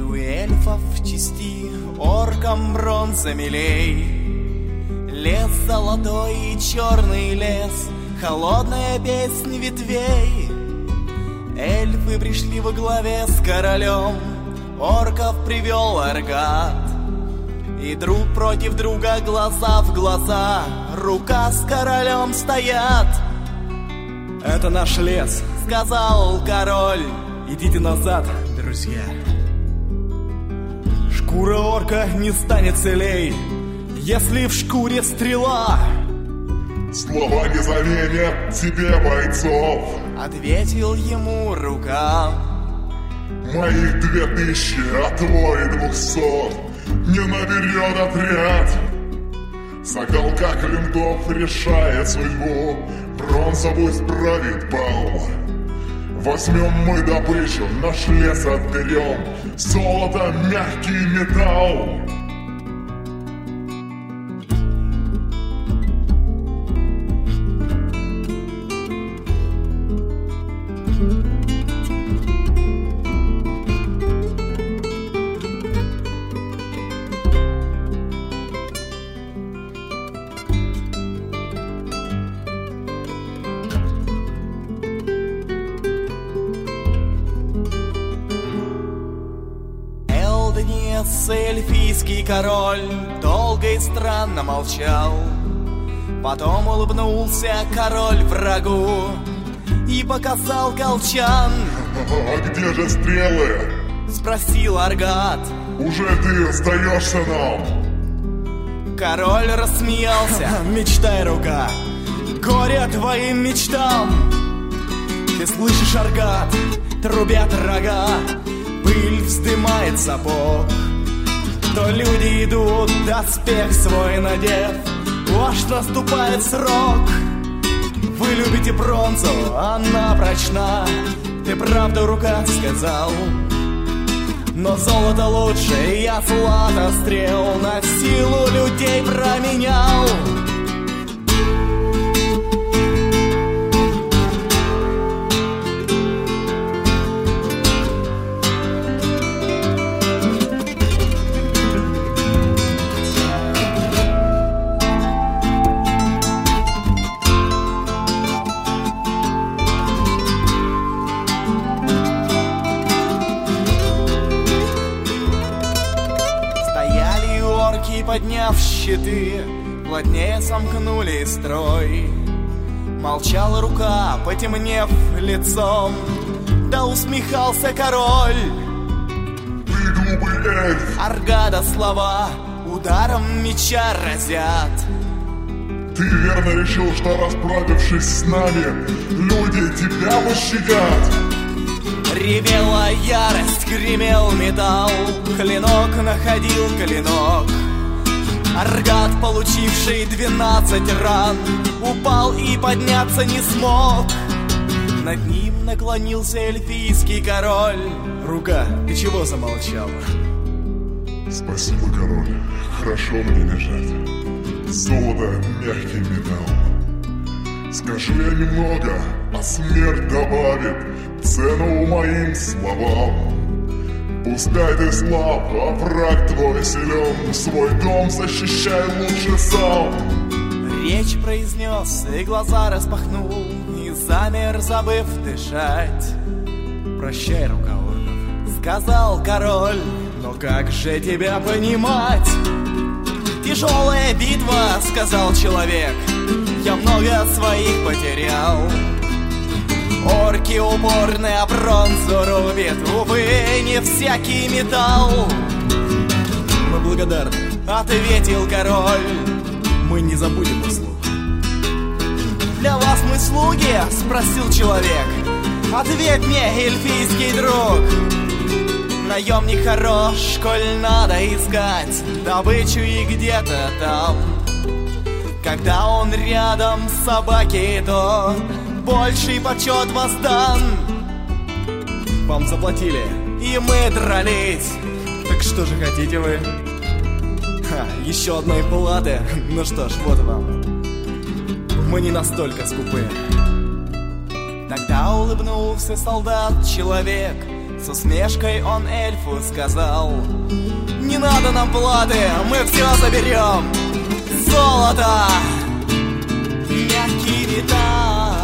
У эльфов части оркам бронза милей. Лес золотой и черный лес, холодная песнь ветвей. Эльфы пришли во главе с королем, орков привел Аргат. И друг против друга, глаза в глаза, рука с королем стоят. Это наш лес, сказал король. Идите назад, друзья. Шкура орка не станет целей, если в шкуре стрела. Слова не заменят тебе бойцов, ответил ему рука. Моих 2000, а твой 200 не наберет отряд. Соколка Клинтов решает судьбу, бронза пусть правит бал. Возьмем мы добычу, наш лес отберем, золото, мягкий металл. Эльфийский король долго и странно молчал. Потом улыбнулся король врагу и показал колчан. А где же стрелы? Спросил Аргат. Уже ты сдаешься нам? Король рассмеялся. Мечтай, рука, горе твоим мечтам. Ты слышишь, Аргат, трубят рога, пыль вздымает сапог. То люди идут, доспех свой надев, ваш наступает срок. Вы любите бронзу, она прочна, ты правду, рука, сказал. Но золото лучше, я злато стрел на силу людей променял. Подняв щиты, плотнее сомкнули строй. Молчала рука, потемнев лицом, да усмехался король. Ты глупый эльф! Аргада слова ударом меча разят. Ты верно решил, что расправившись с нами, люди тебя пощадят. Ревела ярость, гремел металл, клинок находил клинок. Аргат, получивший 12 ран, упал и подняться не смог. Над ним наклонился эльфийский король. Рука, ты чего замолчал? Спасибо, король, хорошо мне лежать. Золото, мягкий металл. Скажу я немного, а смерть добавит цену моим словам. Пускай ты слаб, а враг твой силен, свой дом защищай лучше сам. Речь произнес и глаза распахнул, и замер, забыв дышать. Прощай, рука орков, сказал король, но как же тебя понимать? Тяжелая битва, сказал человек, я много своих потерял. Орки упорные, а бронзу рубят, увы, не всякий металл. Мы благодарны, ответил король, мы не забудем услуг. Для вас мы слуги, спросил человек, ответь мне, эльфийский друг. Наемник хорош, коль надо искать добычу и где-то там. Когда он рядом с собаки, то больший почет воздан. Вам заплатили, и мы дрались. Так что же хотите вы? Еще одной платы? Ну что ж, вот вам. Мы не настолько скупы. Тогда улыбнулся солдат-человек, С усмешкой он эльфу сказал: не надо нам платы, мы все заберем. Золото, мягкий металл,